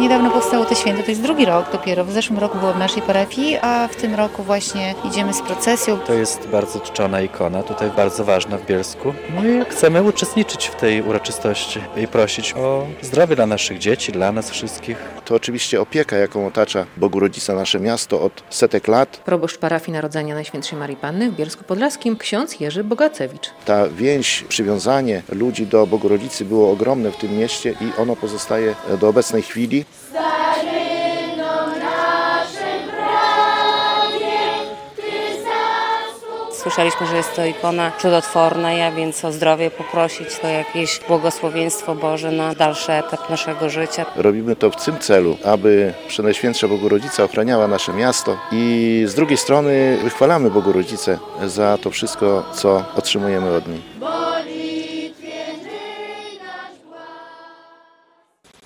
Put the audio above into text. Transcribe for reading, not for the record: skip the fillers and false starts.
niedawno powstało to święto, to jest drugi rok dopiero. W zeszłym roku było w naszej parafii, a w tym roku właśnie idziemy z procesją. To jest bardzo czczona ikona, tutaj bardzo ważna w Bielsku. No i chcemy uczestniczyć w tej uroczystości i prosić o zdrowie dla naszych dzieci, dla nas wszystkich. To oczywiście opieka, jaką otacza Bogorodzica nasze miasto od setek lat. Proboszcz parafii Narodzenia Najświętszej Marii Panny w Bielsku Podlaskim, ksiądz Jerzy Bogacewicz. Ta więź, przywiązanie ludzi do Bogorodzicy było ogromne w tym mieście i ono pozostaje do obecnej chwili. Słyszeliśmy, że jest to ikona cudotworna, więc o zdrowie poprosić, to jakieś błogosławieństwo Boże na dalszy etap naszego życia. Robimy to w tym celu, aby Przenajświętsza Bogorodzica ochraniała nasze miasto i z drugiej strony wychwalamy Bogorodzicę za to wszystko, co otrzymujemy od niej.